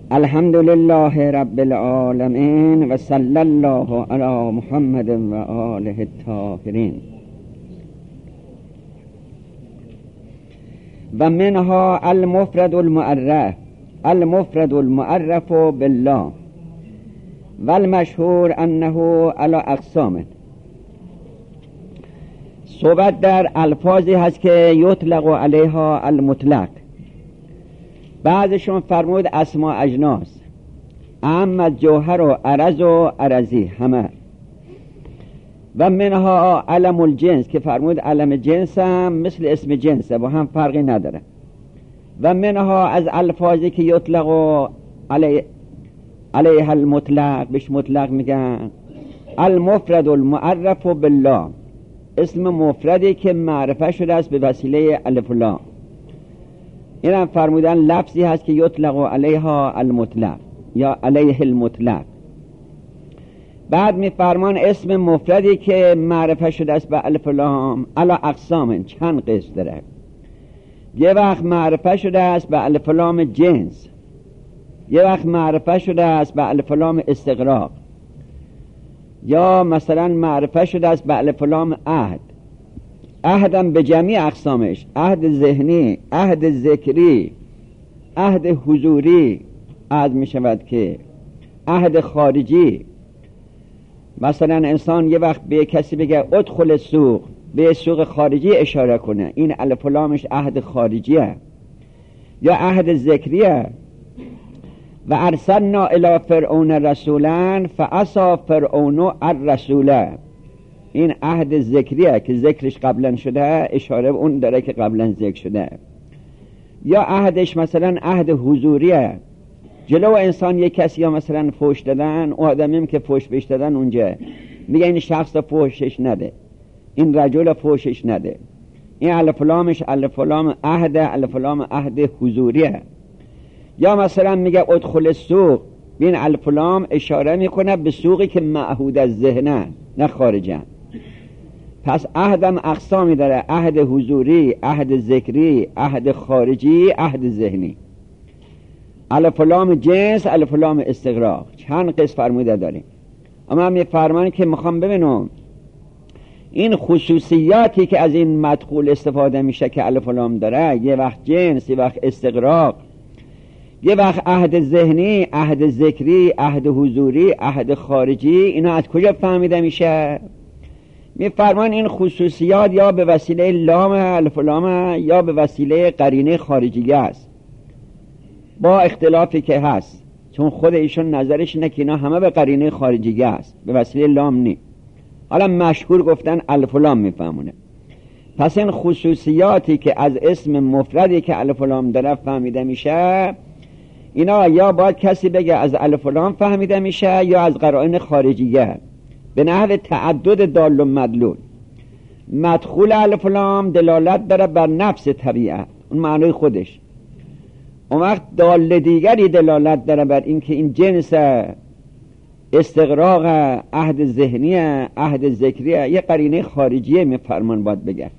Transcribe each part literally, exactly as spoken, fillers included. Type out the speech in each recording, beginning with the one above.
الحمد لله رب العالمین و صلی الله علی محمد و آله الطاهرین. و منها المفرد المعرف المفرد المعرف بالله و المشهور انه علی اقسام. صحبت در الفاظی هست که یطلق علیها المطلق. بعضشون فرمود اسماء اجناس، اما جوهر و عرض و عرضی همه. و منها علم الجنس که فرمود علم جنس هم مثل اسم جنسه، با هم فرقی نداره. و منها از الفاظی که یطلق علی علیها المطلق، بهش مطلق میگن المفرد المعرف بالله، اسم مفردی که معرفه شده است به وسیله الف و لام. این هم فرمودن لفظی هست که یطلق علیها المطلق یا علیه المطلق. بعد می فرمان اسم مفردی که معرفه شده است به الف و لام علی اقسام، چند قسم داره. یه وقت معرفه شده است به الف و لام جنس، یه وقت معرفه شده است به الف و لام استغراق، یا مثلا معرفه شده است به الف و لام عهد. عهدم به جمعی اقسامش، عهد ذهنی، عهد ذکری، عهد حضوری، عهد می شود که عهد خارجی. مثلا انسان یه وقت به کسی بگه ادخل السوق، به سوق خارجی اشاره کنه، این الف و لامش عهد خارجیه یا عهد ذکریه. و ارسلنا الی فرعون رسولا فعصی فرعون الرسول، این عهد ذکریه که ذکرش قبلا شده، اشاره به اون داره که قبلا ذکر شده. یا عهدش مثلا عهد حضوریه، جلو انسان یک کسی یا مثلا فوش دادن، او آدمیم که فوش بهش دادن اونجا میگه این شخص فوشش نده، این رجل فوشش نده، این الف و لامش الف و لام عهد، الف و لام عهد حضوریه. یا مثلا میگه ادخل السوق، بین الف و لام اشاره میکنه به سوقی که معهود از ذهنه نه خارجن. پس عهدم اقسامی داره، عهد حضوری، عهد ذکری، عهد خارجی، عهد ذهنی. الف و لام جنس، الف و لام استغراق، چند قسم فرموده داریم. اما هم یه فرمانی که میخوام ببینم این خصوصیاتی که از این مدخول استفاده میشه که الف و لام داره، یه وقت جنس، یه وقت استغراق، یه وقت عهد ذهنی، عهد ذکری، عهد حضوری، عهد خارجی، اینا از کجا فهمیده میشه؟ میفرمان این خصوصیات یا به وسیله لام الف و لام یا به وسیله قرینه خارجی است، با اختلافی که هست، چون خود ایشون نظرش اینه که اینا همه به قرینه خارجی است، به وسیله لام نی. حالا مشهور گفتن الف و لام میفهمونه. پس این خصوصیاتی که از اسم مفردی که الف و لام داره فهمیده میشه، اینا یا باید کسی بگه از الف و لام فهمیده میشه یا از قرائن خارجیه، به نحو تعدد دال و مدلول. مدخول الف و لام دلالت داره بر نفس طبیعت، اون معنی خودش. اون وقت دال دیگری دلالت داره بر این که این جنس استغراق، عهد ذهنی، عهد ذکری، یه قرینه خارجیه میفرمان باید بگه.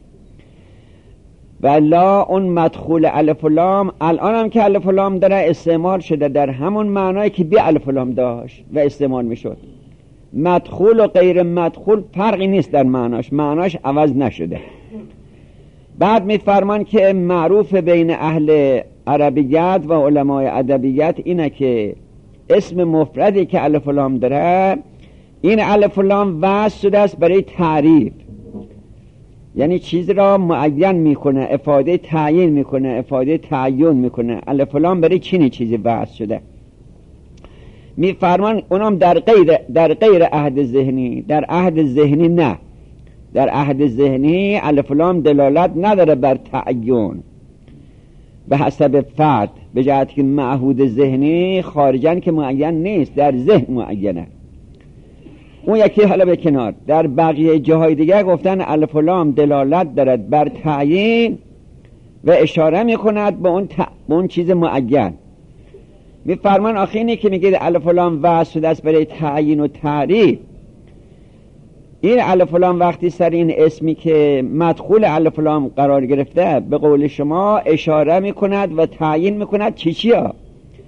ولا اون مدخول الف و لام الان هم که الف و لام داره استعمال شده در همون معنایی که بی الف و لام داشت و استعمال میشد. مدخول و غیر مدخول فرقی نیست در معناش، معناش عوض نشده. بعد میفرمان که معروف بین اهل عربیت و علمای ادبیات اینه که اسم مفردی که الف و لام داره، این الف و لام وصل شده است برای تعریف، یعنی چیز را معین میکنه، افاده تعیین میکنه، افاده تعیین میکنه. الف و لام برای چینی چیزی وصل شده. میفرمان اونم در غیر در غیر عهد ذهنی، در عهد ذهنی نه. در عهد ذهنی الف و لام دلالت نداره بر تعیین به حسب فرد، به جهت که معهود ذهنی خارجن که معین نیست، در ذهن معینه. اون یکی حالا به کنار. در بقیه جاهای دیگه گفتن الف و لام دلالت دارد بر تعیین و اشاره میکند به اون, ت... به اون چیز معین. میفرمان آخینی که میگه الف و لام وصل شده است برای تعیین و تعریف، این الف و لام وقتی سر این اسمی که مدخول الف و لام قرار گرفته به قول شما اشاره میکند و تعیین میکند چی چیا.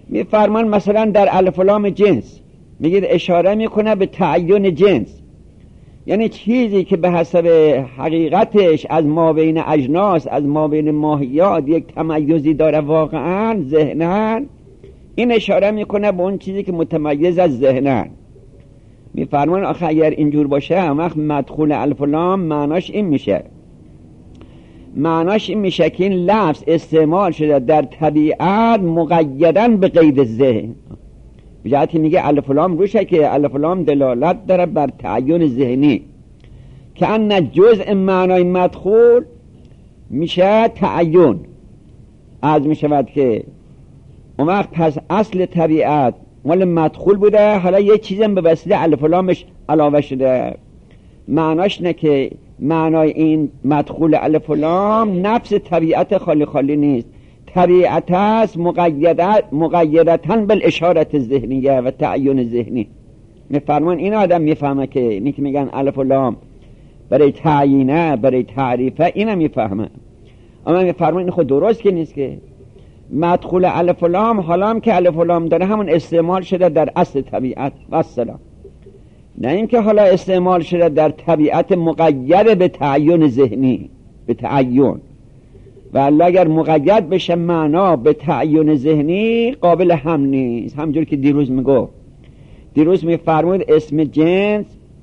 میفرمان مثلا در الف و لام جنس میگید اشاره میکنه به تعین جنس، یعنی چیزی که به حسب حقیقتش از ما بین اجناس، از ما بین ماهیات یک تمایزی داره واقعا ذهنن، این اشاره میکنه به اون چیزی که متمایز از ذهنن. میفرمان آخه اگر اینجور باشه هم وقت مدخول الف و لام معناش این میشه، معناش این میشه که این لفظ استعمال شده در طبیعت مقیدن به قید ذهن. بجاتی میگه الف و لام روشه که الف و لام دلالت داره بر تعین ذهنی که ان جزء معنای مدخول میشه تعین. از میشود که اون وقت پس اصل طبیعت مال مدخول بوده، حالا یه چیزی به وسیله الف و لامش علاوه شده. معناش نه که معنای این مدخول الف و لام نفس طبیعت خالی خالی نیست، طبیعت است مقیدت مقیدتن بالاشارت ذهنیه و تعین ذهنی. میفرمان این آدم میفهمه که اینی که میگن الف و لام برای تعیینه، برای تعریفه، اینو میفهمه. اما میفرمان این خود درست که نیست که مدخول الف و لام حالا هم که الف و لام داره همون استعمال شده در اصل طبیعت و السلام، نه اینکه حالا استعمال شده در طبیعت مقید به تعین ذهنی، به تعین. و الله اگر مقید بشه معنا به تعین ذهنی قابل هم نیست. همجور که دیروز میگو دیروز میفرمود اسم جنس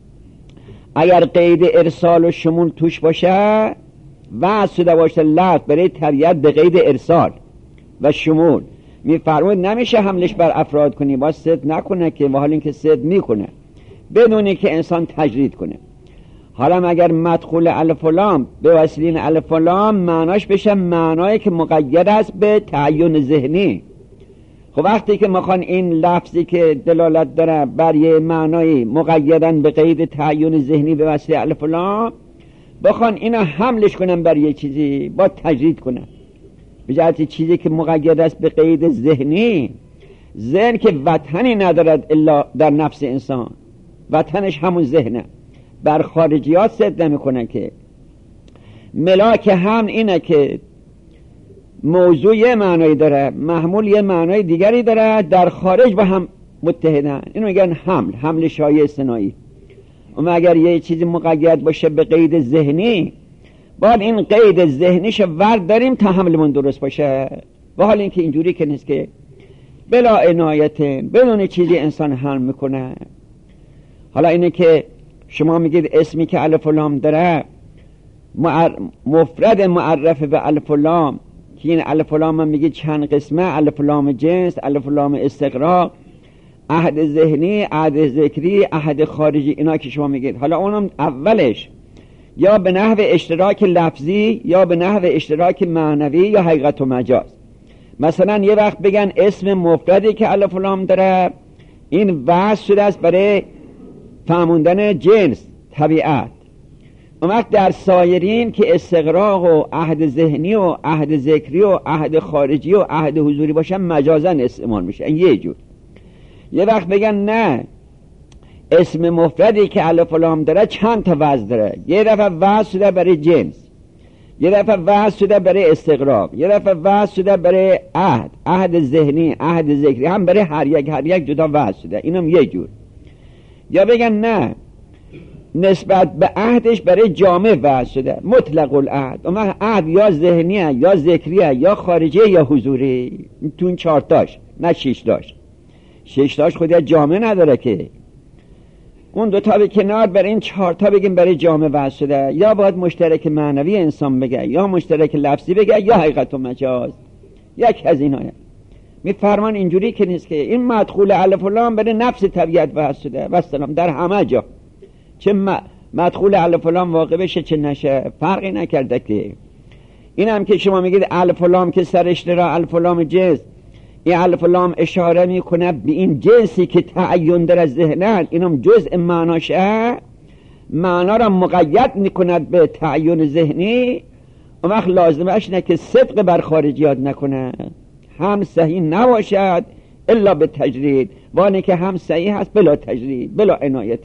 اگر قید ارسال و شمول توش باشه و شده باشه لفظ برای طبیعت به قید ارسال و شمول، میفرمود نمیشه حملش بر افراد کنی، با صد نکنه که و حال اینکه صد میکنه بدونی که انسان تجرید کنه. حالا اگر مدخول الف و لام به وسیله الف و لام معناش بشه معنایی که مقید است به تعین ذهنی، خب وقتی که میخوان این لفظی که دلالت داره بر یه معنایی مقیدن به قید تعین ذهنی به وسیله الف و لام، بخوان اینا حملش کنن بر یه چیزی با تجرید کنن به جهت چیزی که مقید است به قید ذهنی. ذهن که وطنی ندارد الا در نفس انسان، وطنش همون ذهنه. بر خارجیات صد نمی کنن که ملاک هم اینه که موضوع یه معنایی داره محمول یه معنای دیگری داره، در خارج با هم متحدن. اینو میگن حمل، حمل شایع استنایی. اما اگر یه چیزی مقید باشه به قید ذهنی باید این قید ذهنیش ورد داریم تا حملمون درست باشه. و حال اینکه اینجوری که نیست که بلا عنایت بدون چیزی انسان حمل میکنه. حالا اینه که شما میگید اسمی که الف و لام داره معر... مفرد معرف به الف و لام، که این الف و لام میگید چند قسمه، الف و لام جنس، الف و لام استقراق، عهد ذهنی، عهد ذکری، عهد خارجی، اینا که شما میگید. حالا اونم اولش یا به نحو اشتراک لفظی یا به نحو اشتراک معنوی یا حقیقت و مجاز. مثلا یه وقت بگن اسم مفردی که الف و لام داره این وصف شده است برای فهموندن جنس طبیعت. اون وقت در سایرین که استقراق و عهد ذهنی و عهد ذکری و عهد خارجی و عهد حضوری باشن مجازن استعمال میشه. این یه جور. یه وقت بگن نه اسم مفردی که الف و لام داره چند تا وضع داره، یه دفعه وضع شده برای جنس، یه دفعه وضع شده برای استقراق، یه دفعه وضع شده برای عهد، عهد ذهنی، عهد ذکری، هم برای هر یک هر یک جدا وضع شده. اینم یه جور. یا بگن نه نسبت به عهدش برای جامع وضع شده مطلق العهد. اما عهد یا ذهنیه یا ذکریه یا خارجیه یا حضوری، تو این چهار تاش، نه شش تاش. شش تاش خودی جامع نداره که اون دو تا به کنار برای این چهار تا بگیم برای جامع وضع شده. یا باید مشترک معنوی انسان بگه یا مشترک لفظی بگه یا حقیقت و مجاز، یک از اینها. میفرمان اینجوری که نیست که این مدخول الف و لام برای نفس طبیعت وضع شده و السلام در همه جا، چه مدخول الف و لام واقع بشه چه نشه فرقی نکرده. که این هم که شما میگید الف و لام که سر اشتراک الف و لام جنس، این الف و لام اشاره میکنه به این جنسی که تعین در ذهنن، اینم جزء معناشه، معنا را مقید میکند به تعین ذهنی. اون وقت لازمش نه که صدق بر خارجیات نکنه، هم صحیح نباشد الا به تجرید، وانه که هم صحیح هست بلا تجرید بلا عنایت.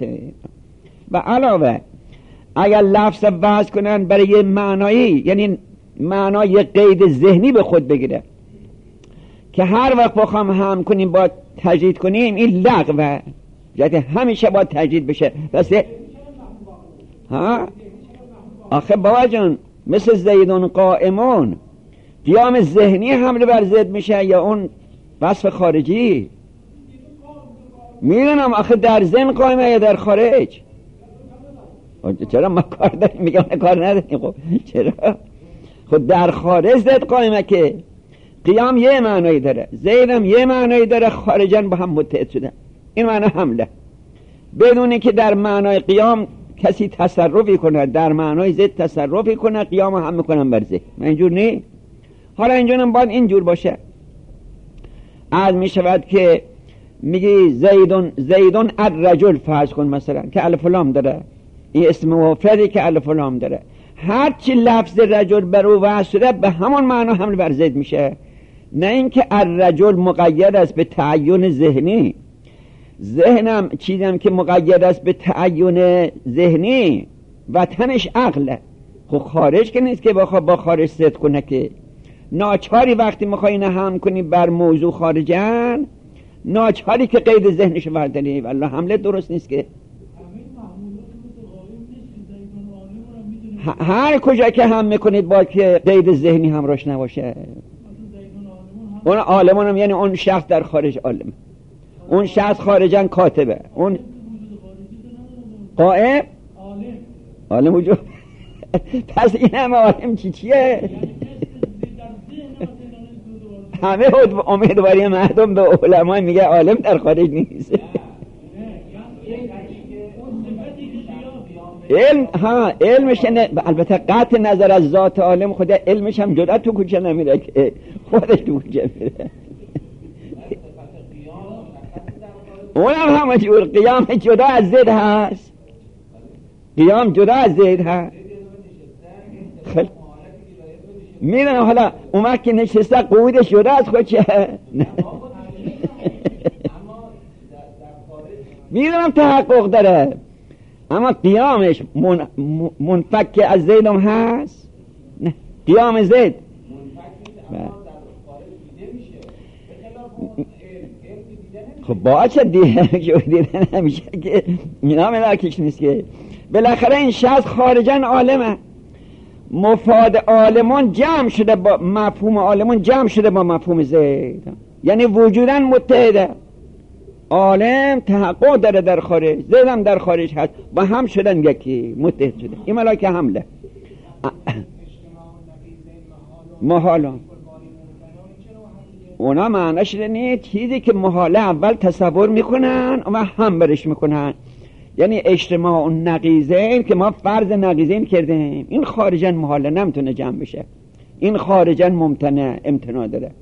و علاوه اگر لفظ وضع کنن برای معنایی، یعنی معنای قید ذهنی به خود بگیره، که هر وقت بخوام هم کنیم با تجدید کنیم این لغوه، جهت همیشه با تجدید بشه. بس ها آخه بابا جان مثل زیدون قائمون قیام ذهنی حمله بر ضد میشه یا اون وصف خارجی؟ میدونم آخه در ذهن قائمه یا در خارج؟ چرا ما کار داریم میگم کار نداریم؟ خب چرا؟ خب در خارج ضد قائمه که قیام یه معنایی داره، زیدم یه معنایی داره، خارجن با هم متحد شدن، این معنی حمله. بدونی که در معنای قیام کسی تصرفی کنه، در معنای ضد تصرفی کنه، قیام هم میکنن بر ذهن. من اینجور نی؟ حالا اینجورم باید اینجور باشه. از میشود که میگی زیدون زیدون الرجل فرض کن مثلا که الف و لام داره، این اسم مفردی که الف و لام داره، هرچی لفظ رجل بر او وصل شده به همون معنا حمل بر ضد میشه. نه اینکه الرجل مقید است به تعین ذهنی، ذهنم چیزم که مقید است به تعین ذهنی وطنش عقله. خب خارج که نیست که بخوا با خارج ضد کنه، که ناچاری وقتی میخوای نه هم کنی بر موضوع خارجن، ناچاری که قید ذهنش وردنی، والله حمله درست نیست که هر کجا که هم میکنید با که قید ذهنی همراش نباشه. اون عالمون هم یعنی اون شخص در خارج عالم، اون شخص خارجن کاتبه، اون قائم عالم وجود. پس این همه عالم چی چیه؟ همه امیدواری مردم به علما میگه عالم در خارج نیست. علم ها علمش نه، البته قطع نظر از ذات عالم، خود علمش هم جدا تو کوچه نمیره که خودش تو کوچه میره. اونم همه جور قیام جدا از ضد هست، قیام جدا از ضد هست. خیلی میدونم حالا اون که نشسته قعودش جدا از خود چه میدونم تحقق داره، اما قیامش من منفک از زیدم هست؟ نه، قیام زید خب باشه دیدن نمیشه که مینا ملاکش نیست که. بالاخره این شخص خارجن عالمه، مفاد عالمون جمع شده با مفهوم عالمون جمع شده با مفهوم زید، یعنی وجودن متحده. عالم تحقق داره در خارج، زیدم در خارج هست، با هم شدن یکی، متحد شده. این ملاک حمله محالا اونا معنیش نیست، چیزی که محاله اول تصور میکنن و هم برش میکنن، یعنی اجتماع و نقیضین که ما فرض نقیضین کردیم، این خارجن محاله نمیتونه جمع بشه، این خارجن ممتنع امتناع داره.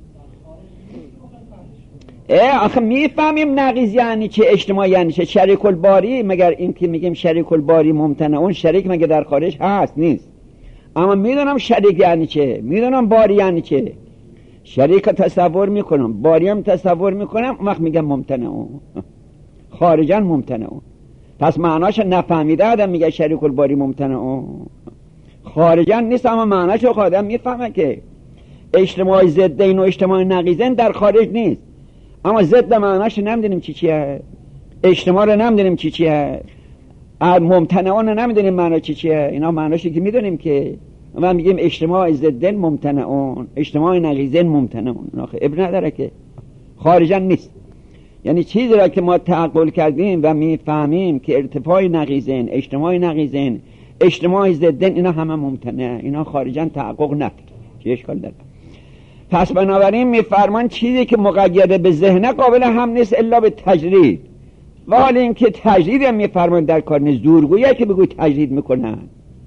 اه آخه میفهمیم نقیض یعنی چه، اجتماع یعنی چه. شریک الباری مگر این که میگیم شریک الباری ممتنع، اون شریک مگه در خارج هست؟ نیست. اما میدونم شریک یعنی چه، میدونم باری یعنی چه، شریک تصور میکنم، باری هم تصور میکنم، اون وقت میگم ممتنع، خارجن ممتنع. پس معناش نفهمیده آدم میگه شریک الباری ممتنع، خارجن نیست، اما معناش آدم میفهمه که اجتماع ضدین و اجتماع نقیضین در خارج نیست، اما ضد معناش نمیدونیم چی چیه، اجتماع رو نمیدونیم چی چیه، ممتنعون رو نمیدونیم معنا چی چیه. اینا معناشی که میدونیم که ما میگیم اجتماع ضدین ممتنعون، اجتماع نقیضین ممتنعون، آخه ابن نداره که خارجن نیست. یعنی چیزی را که ما تعقل کردیم و میفهمیم که ارتفاع نقیضین، اجتماع نقیضین، اجتماع ضدین، اینا همه ممتنع، اینا خارجن تحقق نداره، چه اشکال داره. پس بنابراین میفرمان چیزی که مقید به ذهن قابل هم نیست الا به تجرید، ولی این که تجرید هم میفرمان در کار نیست، زورگویی که بگوی تجرید میکنن.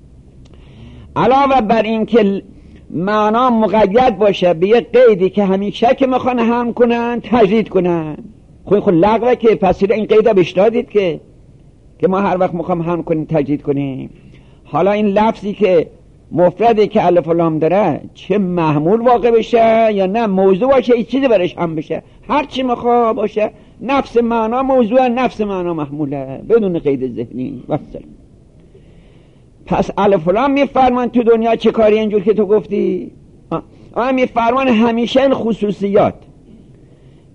علاوه بر این که معنا مقید باشه به یک قیدی که همیشه که میخوان هم کنن تجرید کنن، خود خود لغوه که پس این قیده بهش دادید که که ما هر وقت میخوام هم کنیم تجرید کنیم. حالا این لفظی که مفردی که الف و لام داره چه محمول واقع بشه یا نه موضوع باشه، این چیزی برش هم بشه، هر چی میخواه باشه، نفس معنا موضوع، نفس معنا محموله بدون قید ذهنی. وصل. پس الف و لام میفرمان تو دنیا چه کاری اینجور که تو گفتی؟ آه میفرمان همیشه این خصوصیات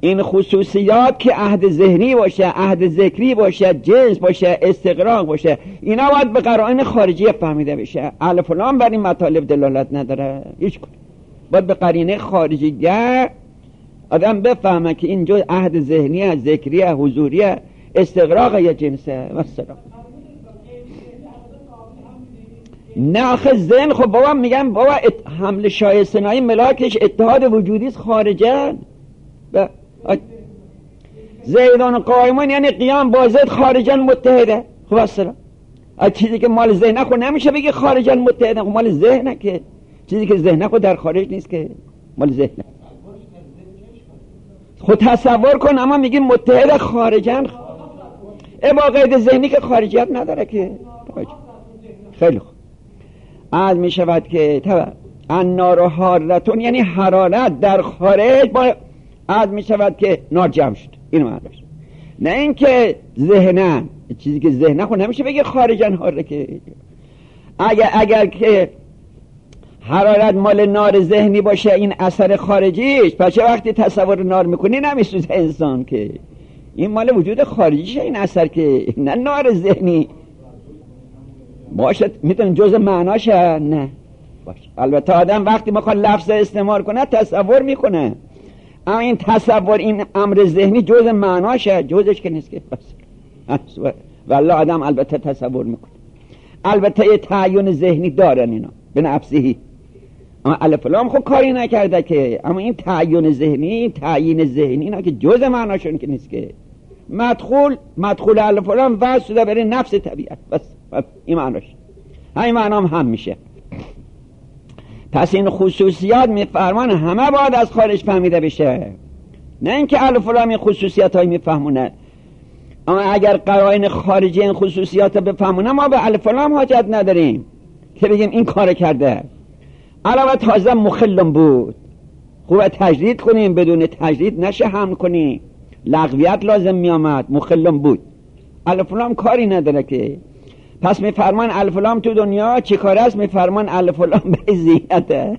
این خصوصیات که عهد ذهنی باشه، عهد ذکری باشه، جنس باشه، استغراق باشه، اینا باید به قرائن خارجی فهمیده بشه. الف و لام بر این مطالب دلالت نداره هیچ کدوم. باید به قرینه خارجی ده آدم بفهمه که این جز عهد ذهنیه، ذکریه، حضوریه، استغراق یا جنسه. مثلا نه آخه ذهن، خب بابا میگم بابا ات... حمل شایستنایی ملاکش اتحاد وجودیست خارجه. ب... زیدان قائمان یعنی قیام با ذات خارجن متحده. خب اصلا چیزی که مال ذهنه خود نمیشه بگی خارجن متحده، خب مال ذهنه، که چیزی که ذهنه خود در خارج نیست که مال ذهنه. خود تصور کن اما میگی متحد خارجن، ای با قید ذهنی که خارجیت نداره که. خیلی خوب. از می شود که طبعا النار حارتون یعنی حرارت در خارج، با از می شود که نار جمع شد. اینو معنیش. نه اینکه ذهنن، چیزی که ذهنه خود نمیشه بگه خارجن حاره که. اگر اگر که حرارت مال نار ذهنی باشه این اثر خارجیش، پس چه وقتی تصور نار میکنی نمیسوزه انسان که. این مال وجود خارجیشه این اثر که، نه نار ذهنی باشه. میتونه جزء معناشه؟ نه باشه. البته آدم وقتی میخواد لفظ استعمال کنه تصور میکنه، اما این تصور این امر ذهنی جزء معناشه، جزش که نیست که. بس والله آدم البته تصور میکنه، البته یه تعیین ذهنی دارن اینا به نفسهی، اما الف لام خب کاری نکرده که. اما این تعیین ذهنی، تعیین ذهنی اینا که جزء معناشون که نیست که. مدخول مدخول الف لام واسه شده برای نفس طبیعت. بس این معناش، همین معنام هم میشه. پس این خصوصیات میفرمان همه باید از خارج فهمیده بشه، نه اینکه الف لام این خصوصیات های میفهمونه. اما اگر قرائن خارجی این خصوصیات رو بفهمونه ما به الف لام حاجت نداریم که بگیم این کار کرده. علاوه تازه مخلم بود، خوب تجدید کنیم، بدون تجدید نشه حمل کنیم، لغویت لازم می آمد. مخلم بود، الف لام کاری نداره که. پس میفرمان الف لام تو دنیا چی کار است؟ میفرمان الف لام به زینته.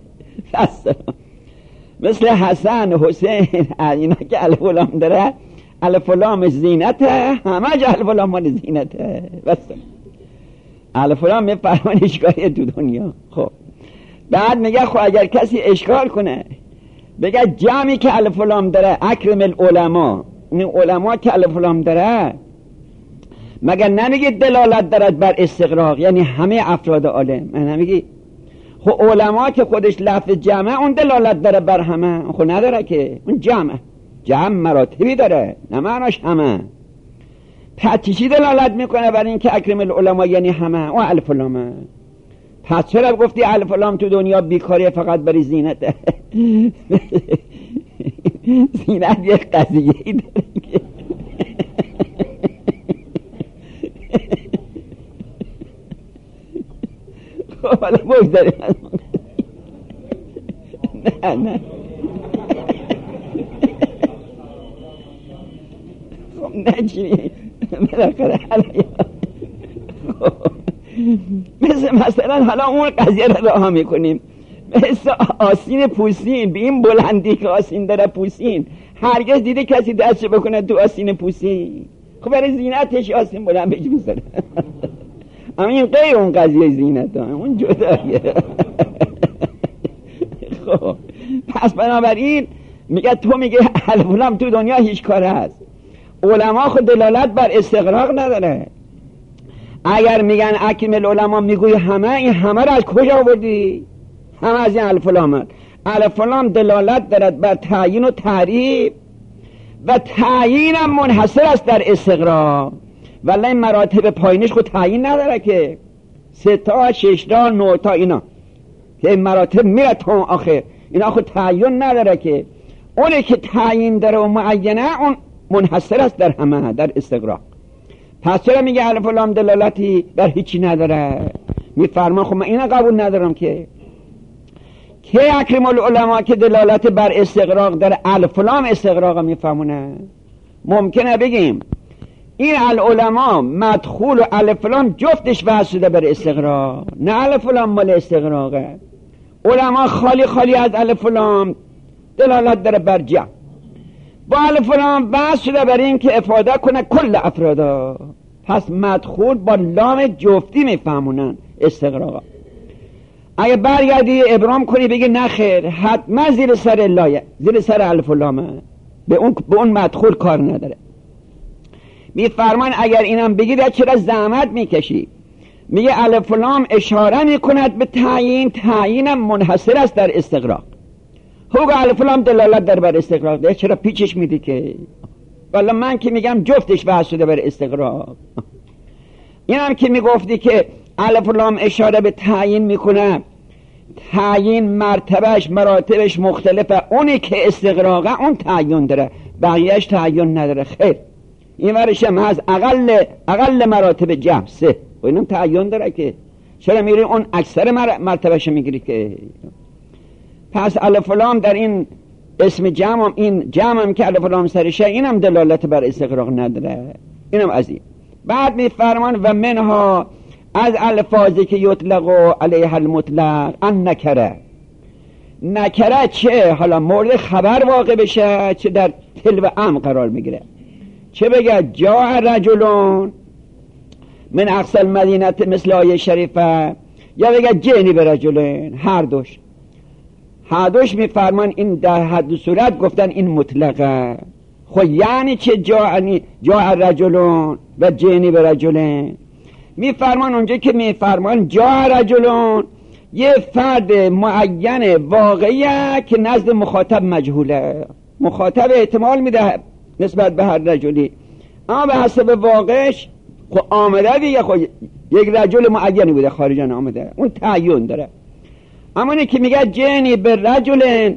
مثل حسن حسین اینا که الف لام داره، الف لام زینته، همه جا الف لام مال زینته. بس الف لام میفرمان اشکالی تو دنیا. خب بعد میگه خب اگر کسی اشکال کنه بگه جمعی که الف لام داره اکرم العلماء، این علما که الف لام داره مگر نمیگه دلالت دارد بر استغراق یعنی همه افراد عالم؟ من نمیگی خب علما که خودش لفظ جمعه اون دلالت داره بر همه؟ خب نداره که، اون جمع جمع مراتبی داره، نه معناش همه. پتیشی دلالت میکنه بر این که اکرم العلماء یعنی همه و الف لامه. پس چرا گفتی الف لام تو دنیا بیکاری فقط برای زینت؟ زینت یک قضیه‌ای داره که خب حالا بگذاریم. نه نه خب نه چی بالاخره مثل مثلا حالا اون قضیه رو راه میکنیم، مثل آسین پوسین، به این بلندی که آسین داره پوسین، هرگز دیده کسی دستش بکنه تو آسین پوسین؟ خب برای زینتش آسین بلند بهش میذاره. اما این غیر اون قضیه زینت هم اون جدایه. خب پس بنابراین میگه تو میگه الف لام تو دنیا هیچ کار هست، علما خود دلالت بر استغراق نداره. اگر میگن اکرم العلماء میگوی همه، این همه رو از کجا آوردی؟ همه از این الف لام. الف لام دلالت دارد بر تعیین و تعریف و تعیین هم منحصر است در استغراق. ولی این مراتب پایینش خود تعیین نداره که، سه تا شش تا نه تا اینا که این مراتب میره تا آخر، اینا خود تعیین نداره که. اونی که تعیین داره و معینه اون منحصر است در همه، در استغراق. پس چرا میگه الف لام دلالتی بر هیچی نداره؟ میفرما خب من اینا قبول ندارم که که اکرم العلماء که دلالت بر استغراق داره الف لام استغراق میفهمونه. ممکنه بگیم این العلماء مدخول و الف لام جفتش بحث شده بر استغراق، نه الف لام مال استغراقه. علما خالی خالی از الف لام دلالت داره بر جمع. با الف و لام بحث شده برای این که افاده کنه کل افرادا. پس مدخول با لام جفتی میفهمونن استغراقا. اگه برگردی ابرام کنی بگی نه خیر، حتما زیر سر لایه، زیر سر الف و لامه، به اون به اون مدخول کار نداره. میفرمان اگر اینم بگی چرا زحمت میکشی؟ میگه الف و لام اشاره میکند به تعیین، تعیینم منحصر است در استغراق. هوگو الف و لام دلالت در بر استغراق ده، چرا پیچش میدی که؟ والا من که میگم جفتش بحث شده بر استغراق. اینم که میگفتی که الف و لام اشاره به تعیین میکنه، تعیین مرتبهش مراتبش مختلفه، اونی که استغراقه اون تعیین داره، بقیهش تعیین نداره. خیر، این ورش هم از اقل اقل مراتب جمع سه و اینم تعیین داره که چرا میری اون اکثر مرتبهش میگیری که؟ پس الف و لام در این اسم جمع، این جمع هم که الف و لام سرشه، اینم دلالت بر استغراق نداره. اینم از این. بعد میفرمان و منها از الفاظی که یطلق علیه المطلق ان نکره. نکره چه حالا مورد خبر واقع بشه، چه در تلو ام قرار میگیره. چه بگه جاء رجلون من اقصى المدینه مثل آیه شریفه، یا بگه جنی به رجلون، هر دوش هر دوش میفرمان این در هر دو صورت گفتن این مطلقه. خب یعنی چه جاء جاء رجلون و جنی به رجلون؟ میفرمان اونجا که میفرمان جاء رجلون یه فرد معین واقعیه که نزد مخاطب مجهوله، مخاطب احتمال میده نسبت به هر رجلی، اما به حسب واقعش خب آمده دیگه، خب یک رجل معینی بوده خارجان آمده، اون تعیین داره. اما اینه که میگه جنی به رجل،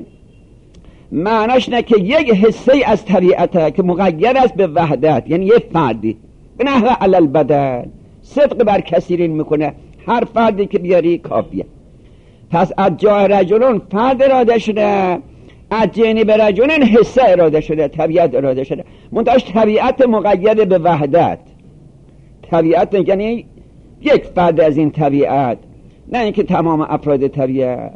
معناش نه که یک حصه از طبیعته که مقید است به وحدت، یعنی یک فردی به نحو علی البدن صدق بر کثیرین میکنه، هر فردی که بیاری کافیه. پس از جای رجلون فرد اراده شده، از جنی به رجلون حصه اراده شده، طبیعت اراده شده، منتهاش طبیعت مقید به وحدت. طبیعت یعنی یک فرد از این طبیعت، نه اینکه تمام افراد طبیعت.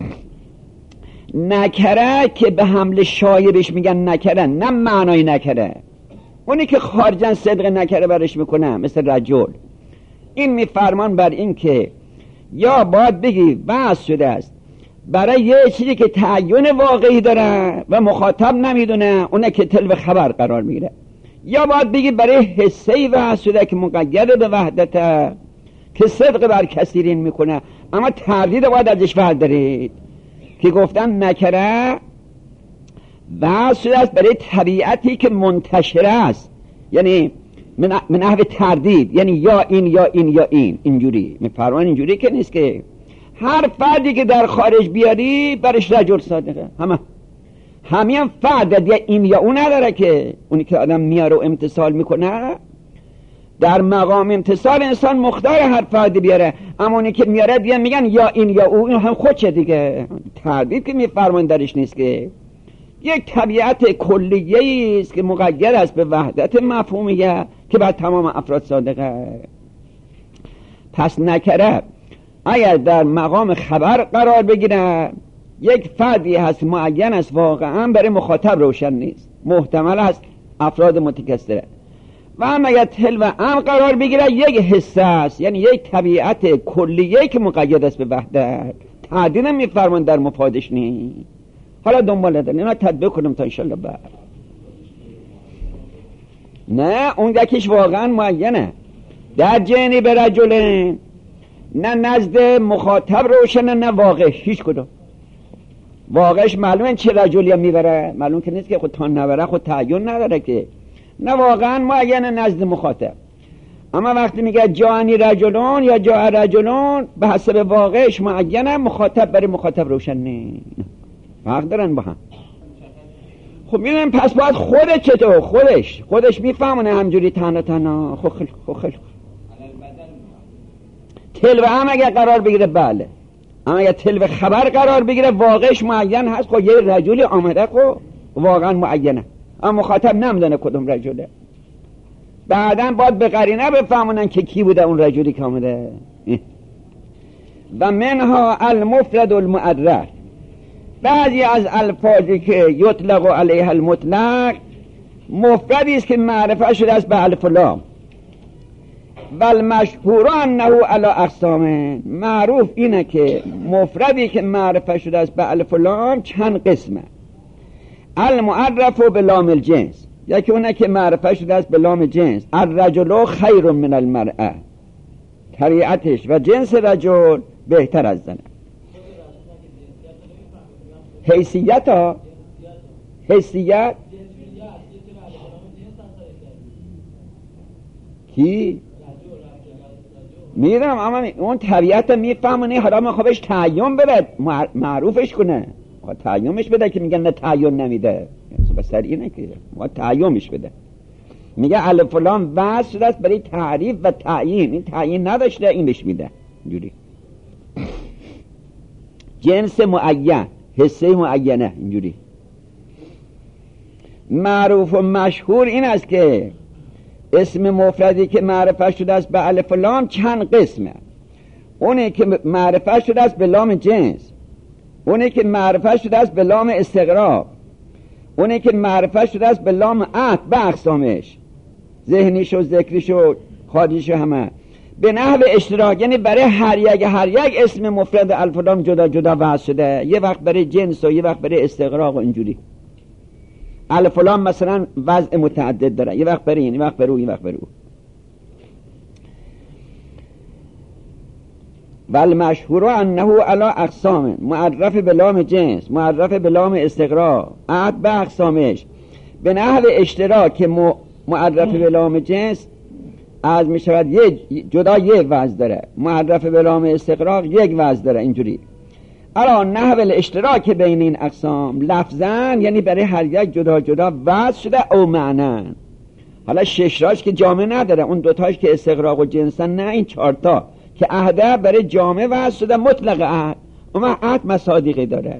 نکره که به حمل شایبش میگن نکره، نه معنای نکره، اونی که خارجن صدق نکره برش میکنه مثل رجل. این میفرمان بر این که یا باید بگی بحث شده است برای یه چیزی که تعیین واقعی داره و مخاطب نمیدونه، اونه که تلو خبر قرار میگیره، یا باید بگی برای حسهی بحث شده که مقید به وحدته که صدق بر کثیرین میکنه، اما تردید باید ازش بردارید که گفتن نکره بحث شده است برای طبیعتی که منتشره است، یعنی من نحو تردید، یعنی یا این یا این یا این، اینجوری میفرمان. اینجوری که نیست که هر فردی که در خارج بیاری برش رجل صادقه، همه همین هم فرد یا این یا اون نداره که اونی که آدم میاره و امتصال میکنه. در مقام امتصال انسان مختار هر فردی بیاره، اما اونی که میاره دیگه میگن یا این یا اون، هم خودشه دیگه. تردید که میفرمان درش نیست که یک طبیعت کلیه‌ای است که مقید است به وحدت مفهومیه که بر تمام افراد صادقه. پس نکره اگر در مقام خبر قرار بگیره، یک فردی هست معین است واقعا برای مخاطب روشن نیست، محتمل است افراد متکثره. و هم اگر تلو ام قرار بگیره یک حصه است، یعنی یک طبیعت کلیه‌ای که مقید است به وحدت. تعدیل میفرمان در مفادش نیست. حالا دنبال داریم اینا تطبیق کنم تا انشالله بعد. نه اون یکیش واقعا معینه، در جنی به رجلین، نه نزد مخاطب روشنه نه واقع، هیچ کدوم. واقعش معلومه چه رجلی هم میبره، معلوم که نیست که خود تا نبره خود تعیین نداره که، نه واقعا معینه نزد مخاطب. اما وقتی میگه جانی رجلون یا جا رجلون به حسب واقعش معینه، مخاطب برای مخاطب روشن نیست، فرق دارن با هم. خب میدونم پس باید خود چطور خودش خودش میفهمونه همجوری تنها تنها. خب خیلی خب خیلی تلو هم اگر قرار بگیره بله، اما اگر تلو خبر قرار بگیره واقعش معین هست. خب یه رجلی آمده خب واقعا معینه، اما مخاطب نمیدونه کدوم رجله. بعداً باید به قرینه بفهمونن که کی بوده اون رجلی که آمده. و منها المفرد المعرر، بعضی از الفاظی که یطلق علیه المطلق مفردی است که معرفه شده است به الف و لام. والمشهور انه علی اقسام، معروف اینه که مفردی که معرفه شده است به الف و لام چند قسمه. المعرف به لام الجنس، یکی اونه که معرفه شده است به لام جنس. الرجل خیر من المرأه، طبیعتش و جنس رجل بهتر از زنه. حیثیت ها حیثیت کی میرم اما اون طبیعت میفهمونه، حالا میخوابش تعیین بده معروفش کنه، تعیینش بده که میگن نه تعیین نمیده، بس اینه که تعیینش بده. میگه الف و لام وصل شده است برای تعریف و تعیین، این تعیین نداشته این بهش میده اینجوری. جنس معین، حصه معینه اینجوری. معروف و مشهور این است که اسم مفردی که معرفه شده است به الف و لام چند قسمه. اونه که معرفه شده است به لام جنس، اونه که معرفه شده است به لام استغراق، اونه که معرفه شده است به لام عهد به اقسامش، ذهنیش و ذکریش و خارجیش و همه. به نحو اشتراک، یعنی برای هر یک هر یک اسم مفرد الف و لام جدا جدا وضع شده، یه وقت برای جنس و یه وقت برای استغراق و اینجوری. الف و لام مثلا وضع متعدد داره، یه وقت برای این، یه وقت برای اون، یه وقت برای اون. والمشهور انه علی اقسام، معرف به لام جنس، معرف به لام استغراق، عهد به اقسامش. به نحو اشتراک معرف به لام جنس از می شود یک جدا یک وضع داره، معرف به لام استغراق یک وضع داره اینجوری. الا نحو الاشتراک بین این اقسام لفظاً، یعنی برای هر یک جدا جدا وضع شده، او معنی. حالا شش راش که جامعه نداره، اون دوتاش که استغراق و جنسن، نه این چهارتا که عهده برای جامعه وضع شده مطلق عهد، اما عهد مصادیقی داره.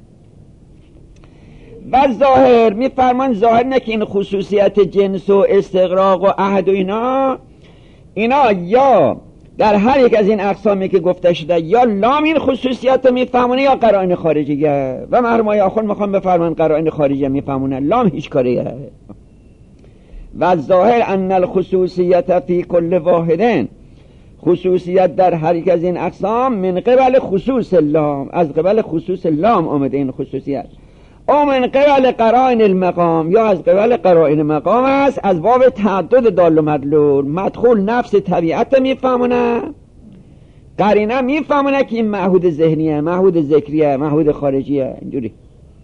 و ظاهر میفرمان ظاهر نه که این خصوصیت جنس و استغراق و عهد و اینا اینا یا در هر یک از این اقسامی که گفته شده یا لام این خصوصیت رو میفهمونه یا قرائن خارجیه. و مرحوم آخوند میخوام بفرمان قرائن خارجیه میفهمونه، لام هیچ کاریه. و ظاهر ان الخصوصیت فی کل واحدن، خصوصیت در هر یک از این اقسام من قبل خصوص لام، از قبل خصوص لام آمده این خصوصیت. او من قبل قرائن المقام، یا از قبل قرائن مقام است، از باب تعدد دال و مدلول. مدخول نفس طبیعت میفهمونه، قرینه میفهمونه که این معهود ذهنیه، معهود ذکریه، معهود خارجیه اینجوری.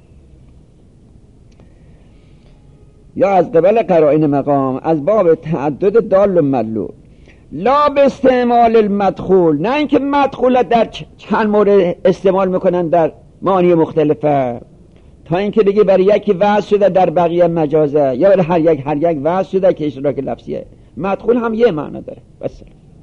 یا از قبل قرائن مقام، از باب تعدد دال و مدلول. لا به استعمال المدخول، نه اینکه مدخول در چند مورد استعمال میکنن در معانی مختلفه، تا اینکه دیگه برای یکی وضع شده در بقیه مجازه، یا برای هر یک هر یک وضع شده که اشتراک لفظیه. مدخول هم یه معنی داره بس.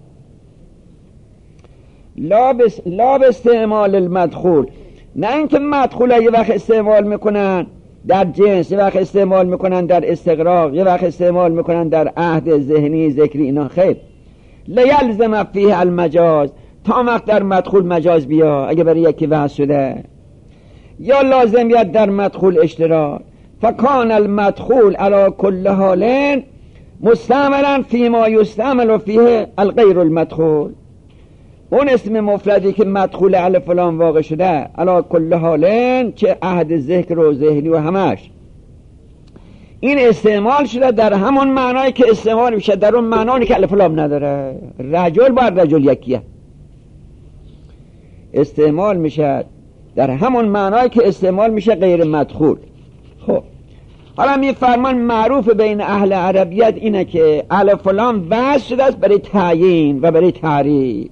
لا بس لا به استعمال المدخول، نه اینکه مدخول یه وقت استعمال میکنن در جنس، یه وقت استعمال میکنن در استغراق، یه وقت استعمال میکنن در عهد ذهنی ذکری، اینا خیر. لیلزم فیه المجاز، تا وقت در مدخول مجاز بیا اگه برای یکی وضع شده، یا لازم بیاد در مدخول اشتراک. فکان المدخول علی کل حال مستعملا فیما یستعمل فیه الغیر المدخول. اون اسم مفردی که مدخول الف و لام واقع شده علی کل حال، چه عهد ذکر و ذهنی و همش، این استعمال شده در همون معنایی که استعمال میشه در اون معنایی که الف و لام نداره. رجل بر رجل یکیه، استعمال میشه در همون معنایی که استعمال میشه غیر مدخول. خب حالا میفرمان معروف بین اهل عربیت اینه که الف و لام وضع شده است برای تعیین و برای تعریف.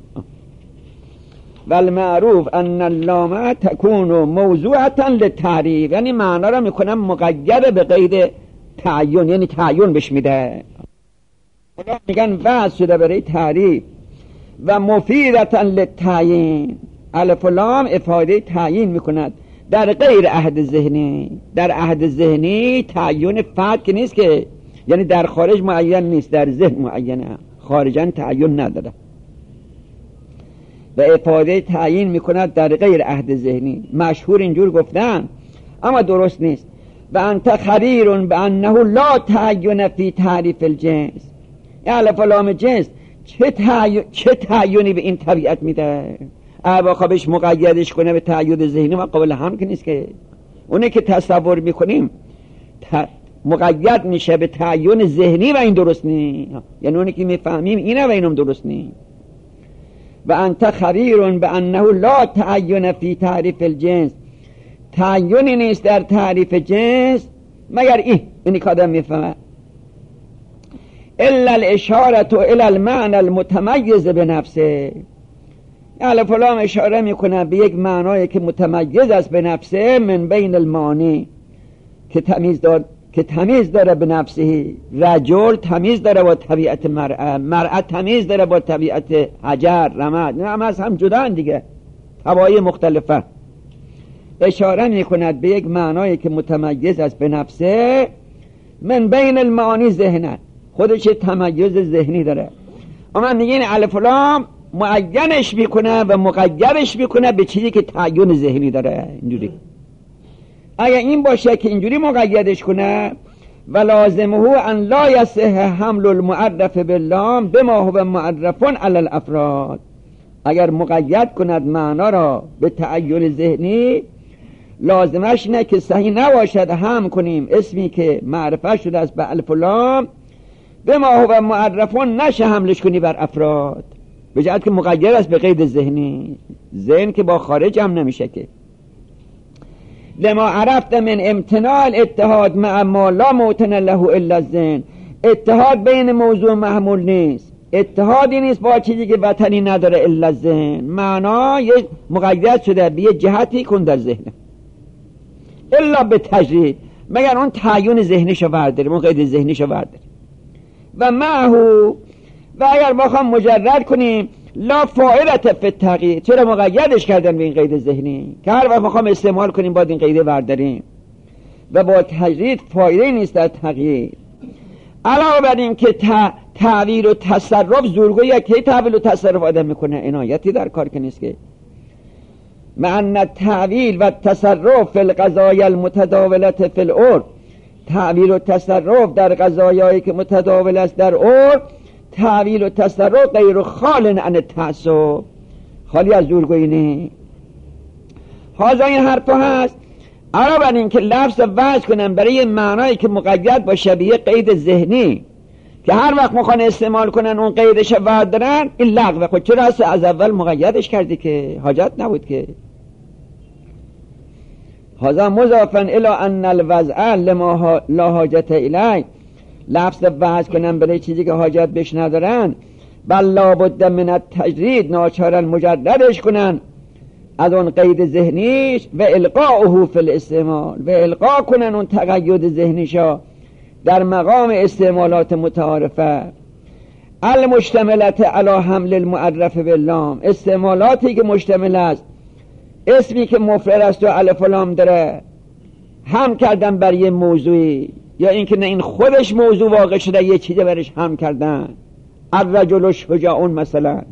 والمعروف ان اللام تکون موضوعتا للتعریف، یعنی معنا را میکنم مقید به قید تعیین، یعنی تعیین بش میده. حالا میگن وضع شده برای تعریف و مفیدتا للتعیین. الف و لام افاده تعیین میکند در غیر عهد ذهنی. در عهد ذهنی تعیین فرد که نیست، که یعنی در خارج معین نیست، در ذهن معینه، خارجا تعیین نداره. و افاده تعیین میکند در غیر عهد ذهنی. مشهور اینجور گفتن اما درست نیست. و انت خبیر بانه لا تعین فی تعریف الجنس. الف و لام جنس چه تعیین چه تعیینی به این طبیعت میده؟ اگه بخوابش مقیدش کنه به تعیین ذهنی و قابل هم که نیست که. اونه که تصور میکنیم ت... مقید میشه به تعیین ذهنی و این درست نیست. یعنی اونه که میفهمیم اینه و اینم درست نیست. و انت خبیر بانه لا تعین فی تعریف الجنس. تعیینی نیست در تعریف جنس مگر این اینی که آدم میفهمه. الا الاشاره الى المعنى المتميز بنفسه. الف و لام اشاره میکنه به یک معنایی که متميز است به نفسه، من بین المعانی که تمیز دار که تمیز داره به نفسه. رجل تمیز داره با طبیعت مرأة، مرأة تمیز داره با طبیعت حجر، رمد، هم از هم جدا دیگه، طبایع مختلفه. اشاره میکند به یک معنایی که متميز است به نفسه، من بین المعانی ذهنه، خودش تمایز ذهنی داره. اما میگه این الف و لام معینش میکنه و مقیدش میکنه به چیزی که تعین ذهنی داره. اینجوری اگه این باشه که اینجوری مقیدش کنه، و لازمه ان لا یصح حمل المعرف باللام بما هو معرف علی الافراد. اگر مقید کند معنا را به تعین ذهنی، لازمش نه که صحیح نباشد هم کنیم اسمی که معرفه شده است به الف و لام به ما هو معرفون، نشه حملش کنی بر افراد، به جهت که مقید است به قید ذهنی. ذهن که با خارج هم نمیشه که. لما عرفت من امتناع الاتحاد مع ما لا موطن له الا الذهن. اتحاد بین موضوع محمول نیست، اتحادی نیست با چیزی که وطنی نداره الا ذهن. معنا یک مقید شده به یه جهتی کن در ذهن، الا به تجرید، مگر اون تعیین ذهنیشو برداری، اون قید ذهنیشو برداری. و معهو، و اگر بخوام مجرد کنیم لا فائدة فی التقیید، چرا مقیدش کردن به این قید ذهنی که هر وقت بخوام استعمال کنیم باید این قیده برداریم. و با تجرید فایده نیست در تقیید. علاوه بر این که تعویل و تصرف زورگویی که تعویل و تصرف آدم میکنه، عنایتی در کار که نیست که. معنی التعویل و تصرف فی القضایا المتداولة فی العرف. تعویل و تصرف در قضایایی که متداول است در عرف، تعویل و تصرف غیر خال عن التعصب، خالی از زورگویی نه. حاضر این حرف هست. علاوه بر این که لفظ وضع کنن برای معنایی که مقید با شبیه قید ذهنی که هر وقت میخوان استعمال کنن اون قیدش وضع دارن، این لغوه. خود چرا از اول مقیدش کردی که حاجت نبود که. هذا مضافا الى ان الوضع لما لا حاجت الیه. لفظ وضع کنن برای چیزی که حاجت بهش ندارن، بل لابد من التجرید، ناچارا مجردش کنن از اون قید ذهنیش، و القاؤه فی الاستعمال، و القا کنن اون تقید ذهنیشا در مقام استعمالات متعارفه. المشتملت علی حمل المعرف باللام، استعمالاتی که مشتمل است اسمی که مفرد است و الف و لام داره هم کردن بر یه موضوعی، یا اینکه نه این خودش موضوع واقع شده یه چیزی برش هم کردن. الرجل شجاع مثلا،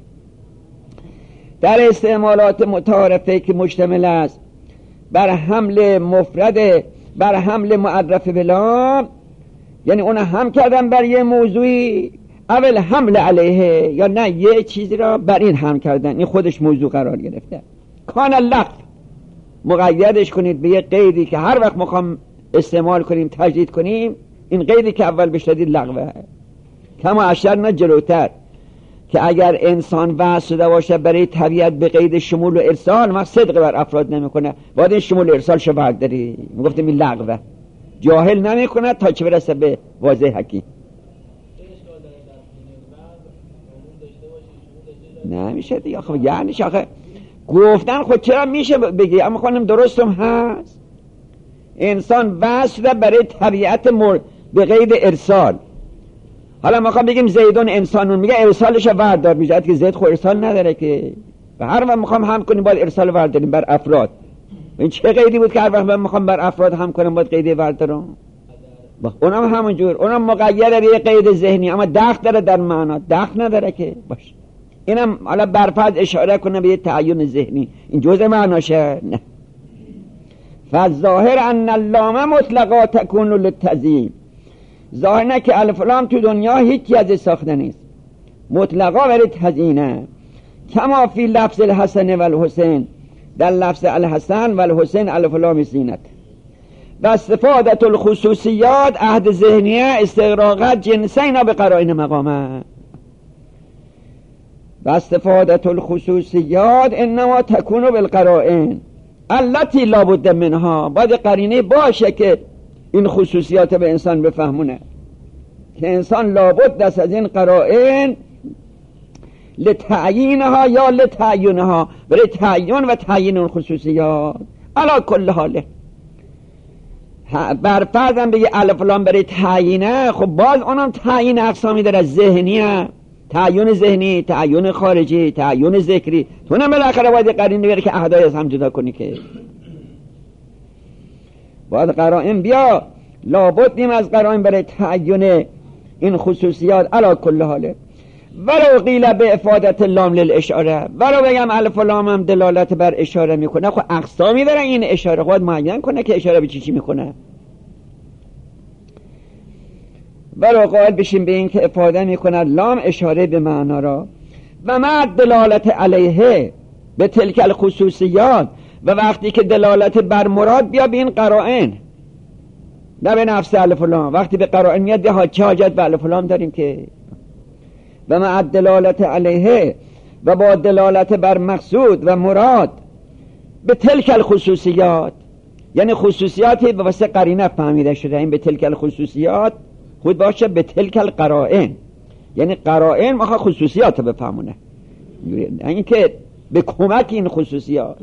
در استعمالات متعارفه که مشتمل است بر حمل مفرد، بر حمل معرف بلام، یعنی اون هم کردن بر یه موضوعی، اول حمل علیه، یا نه یه چیزی را بر این هم کردن، این خودش موضوع قرار گرفته. کان اللفظ، مقیدش کنید به یه قیدی که هر وقت میخوام استعمال کنیم تجدید کنیم، این قیدی که اول بشدید لغوه. کما اشرنا جلوتر که اگر انسان وصل شده باشه برای طبیعت به قید شمول و ارسال، ما صدق بر افراد نمیکنه، باید این شمول و ارسال شو برداری. میگفتیم این لغوه، جاهل نمیکنه تا چه برسه به واضح حکیم. نمیشه دیگه. خب یعنی شاخه گفتن خود چرا میشه بگی، اما خانم درستم هست. انسان وصل برای طبیعت مر... به قید ارسال. حالا ما خواهم بگیم زیدون انسانون، میگه ارسالش وردار، میگه که زید خود ارسال نداره که، و هر وقت میخوام هم کنیم باید ارسال ورداریم بر افراد. این چه قیدی بود که هر وقت میخوام بر افراد هم کنم باید قیدی وردارم؟ اونم همونجور، اونم مقیده به قید ذهنی، اما دخل داره در معنا، دخل نداره که باشه. اینم حالا برفرض اشاره کنه به تعین ذهنی، این جزء معناشه؟ نه. فالظاهر ان اللام مطلقا تکون للتزیین، ظاهر نه که الف لام تو دنیا هیچی از ساخته نیست، مطلقا برای تزیینه. کما فی لفظ الحسن و الحسین، در لفظ الحسن و الحسین الف لام زینت. و استفادت الخصوصیات عهد ذهنیه استغراقت جنسینا به قرائن مقامه. و استفادت الخصوصیات انما تکون بالقرائن التي لابد منها، باید قرینه باشه که این خصوصیات به انسان بفهمونه، که انسان لابد دست از این قرائن لتعیینها یا لتعیینها، برای تعیین و تعیین اون خصوصیات. علا کل حاله برفرضم بگه الف لام برای تعیینه، خب باز اونم تعیین اقسامی داره، ذهنیه، تعیین ذهنی، تعیین خارجی، تعیین ذکری. تو نه بالاخره باید قرینه بیاره که احدای از هم جدا کنی، که باید قرائن بیا، لابد نیم از قرائن برای تعیین این خصوصیات. علا کل حاله ولو قیل به افادت لام للاشاره، ولو بگم الف و لام هم دلالت بر اشاره میکنه، خب اقسامی داره این اشاره، خود معین کنه که اشاره به چی چی میکنه. ولو قائل بشیم به این که افاده میکند لام اشاره به معنا را، و مع دلالت علیه به تلک الخصوصیات، و وقتی که دلالت بر مراد بیا به این قرائن، نه به نفس الف و لام. وقتی به قرائن میاد ده چه حاجت به الف و لام داریم که؟ و مع دلالت علیه، و با دلالت بر مقصود و مراد به تلک الخصوصیات، یعنی خصوصیاتی به واسه قرینه فهمیده شده، این به تلک الخصوصیات خود باشه به تلک القرائن، یعنی قرائن مخواه خصوصیات بفهمونه، یعنی که به کمک این خصوصیات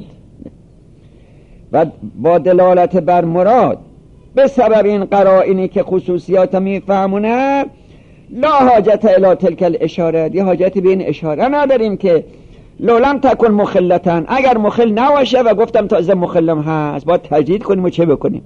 و با دلالت بر مراد به سبب این قرائنی که خصوصیات میفهمونه، لا حاجت الی تلک الاشاره، دی حاجتی به این اشاره نداریم که لولم تکن مخلتن، اگر مخل نباشه، و گفتم تازه مخلم هست، باید تجدید کنیم و چه بکنیم؟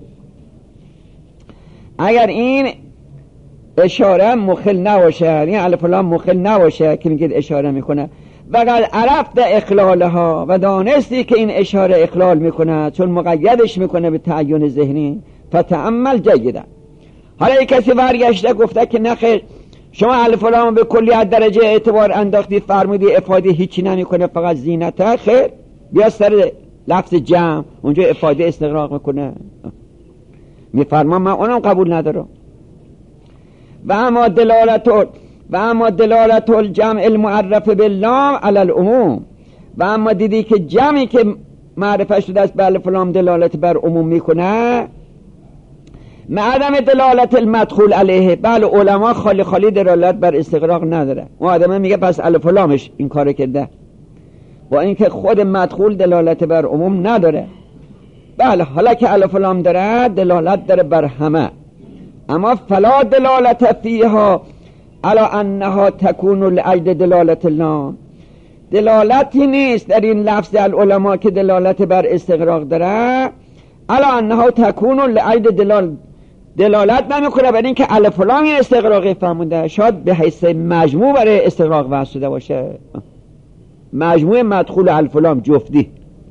اگر این اشاره مخل نباشه، این الف و لام مخل نباشه که میگید اشاره میکنه، و قد عرفت اخلالها، و دانستی که این اشاره اخلال میکنه چون مقیدش میکنه به تعین ذهنی، فتأمل جیدا. حالا یک کسی برگشته گفته که نخیر، شما الف و لام به کلیت درجه اعتبار انداختی، فرمودی افاده هیچی نمیکنه فقط زینته، خیر بیا سر لفظ جمع، اونجا افاده استغراق میکنه، میفرما من اونم قبول ندارم. و اما دلالت و اما دلالت الجمع المعرف باللام علی العموم، و اما دیدی که جمعی که معرفه شده است به الف و لام دلالت بر عموم میکنه، معدم دلالت المدخول علیه. بله علما خالی خالی دلالت بر استغراق نداره، اون آدم میگه پس الف و لامش این کار کرده، با اینکه خود مدخول دلالت بر عموم نداره. بله حالا که الف و لام داره دلالت داره بر همه، اما فلا دلالت فیها علی انها تکون لأجل دلالت اللام، دلالتی نیست در این لفظ العلماء که دلالت بر استغراق داره، علی انها تکون لأجل دلال دلالت نمیکنه بر این که الف و لام استغراقی فهمونده، شاید به حیث مجموع برای استغراق واسطه باشه، مجموع مدخول الف و لام جفتی،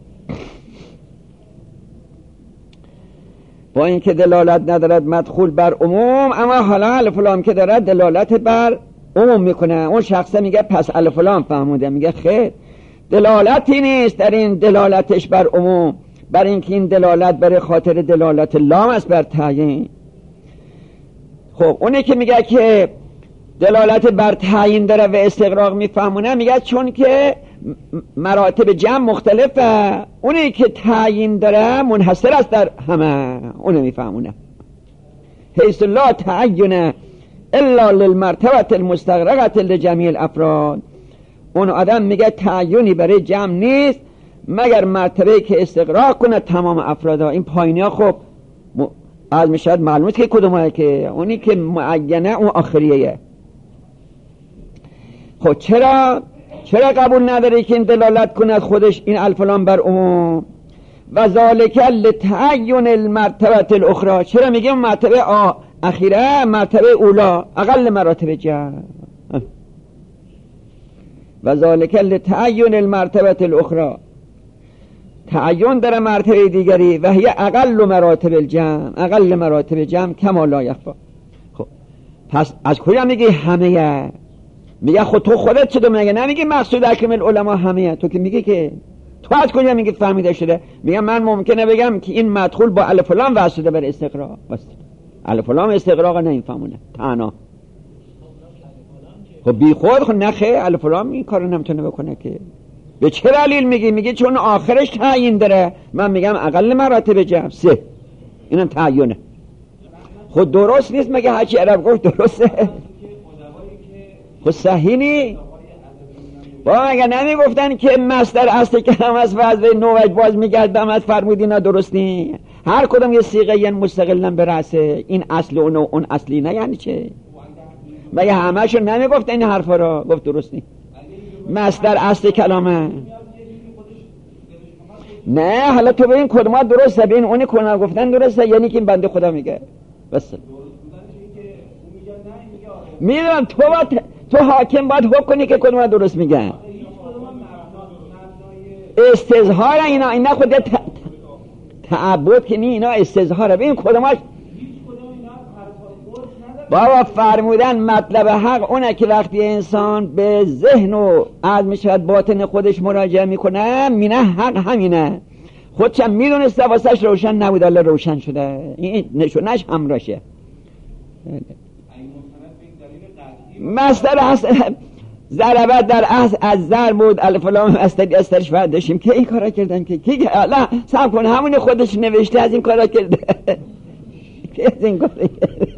با اینکه دلالت ندارد مدخول بر عموم، اما حالا الف و لام که داره دلالت بر عموم میکنه. اون شخصه میگه پس الف و لام فهمونده، میگه خیر دلالتی نیست در این دلالتش بر عموم، بر اینکه این دلالت برای خاطر دلالت لام است بر تعیین. خب اونی که میگه که دلالت بر تعیین داره و استغراق میفهمونه، میگه چون که مراتب جمع مختلفه، اونی که تعیین داره منحصر است در همه، اونو میفهمونه. حیث لا تعین الا للمرتبه المستغرقه لجمیع الافراد، اون آدم میگه تعیینی برای جمع نیست مگر مرتبه که استغراق کنه تمام افرادا. این پایینی ها خب از میشد معلومه که کدومه، که اونی که معینه اون آخریه. خب چرا چرا قبول نداری که این دلالت کنه خودش این الف و لام بر عموم؟ و ذالک لتعین المرتبه الاخرى، چرا میگیم مرتبه اخیره مرتبه اولا اقل مراتب جمع؟ و ذالک لتعین المرتبه الاخرى، تعین در مرتبه دیگری، و هی اقل مراتب الجمع، اقل مراتب جمع کما لا یخفی. خب پس از کجا میگی همه؟ میگه خود تو خودت چطور میگه؟ نمیگی مقصود اکرم العلماء همه، تو که میگی که تو از کجا میگی فهمیده شده؟ میگه من ممکنه بگم که این مدخول با الف لام وصل شده بر استقراق، بس الف لام استقراق نمیفهمونه تنها. خب بی خود خود نخه الف لام این کارو نمیتونه بکنه که. به چه دلیل میگی؟ میگه چون آخرش تعیین داره. من میگم اقل مراتب جمع سه، اینم تعیینه. خود درست نیست مگه هرچی عرب گفت درسته؟ خود صحیح نی؟ با اگر نمیگفتن که مصدر اصل کلام است و از نوع باز میگردم از فرمودی نه درست نی؟ هر کدوم یه صیغه یه مستقلا به رأسه، این اصل اون و اون اصلی نه، یعنی چه؟ مگه همه‌شو نمیگفت این حرفا را؟ گفت درست نی؟ مصدر اصل کلامه. نه حالا تو ببین کدوم درسته، ببین اونی کدوم گفتن درسته، یعنی که این بنده خدا میگه بس. میدونم تو باید تو حاکم باید حکم کنی که کدوم درست میگن. استظهار اینا اینا خود ت... تعبد که نی، اینا استظهاره. ببین کدوماش بابا فرمودن مطلب حق اونه که وقتی انسان به ذهن و عقل میشود باطن خودش مراجعه میکنه، مینه حق همینه. خودشم میدونسته واسش روشن نبود، الله روشن شده، این نشونش همراشه. مصدر هست ضربت در از از زر بود الف لام استری استرش برداشتیم که این کارا کردن که کی الله سب کن همون خودش نوشته از این کارا کرده که از این کارا کرده.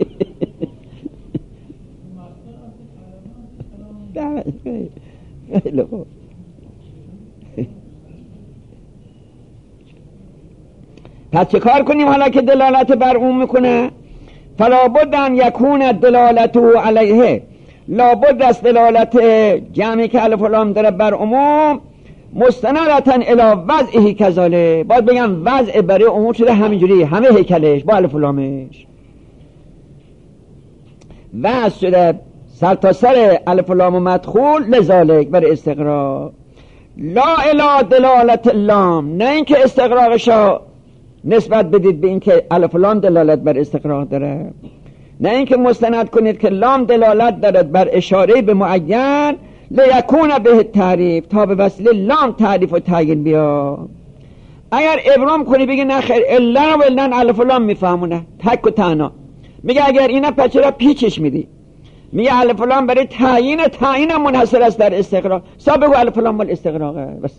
خیلی خوب. پس چه کار کنیم حالا که دلالت بر اون میکنه؟ فلا بد ان یکون دلالته علیه، لابد است دلالت جمعی که الف لام داره بر عموم مستندتا الی وضعه کذاله، باید بگم وضع برای عموم شده همینجوری، همه هیکلش با الف لامش وضع شده سر تا سر الف لام مدخول لذالک بر استقراق. لا الی دلالت اللام، نه اینکه استقراقشا نسبت بدید به اینکه الف لام دلالت بر استقراق داره، نه اینکه مستند کنید که لام دلالت دارد بر اشاره به معین لیکون به تعریف، تا به وسیله لام تعریف و تعیین بیا. اگر ابرام کنی بگی نه خیر الا و الا الف لام میفهمونه تک و تنها، میگه اگر اینا پچرا پیچش میدی، میگه الف لام برای تعیین، تعیین منحصر است در استقراق، سا بگو الف لام مال استقراقه بس.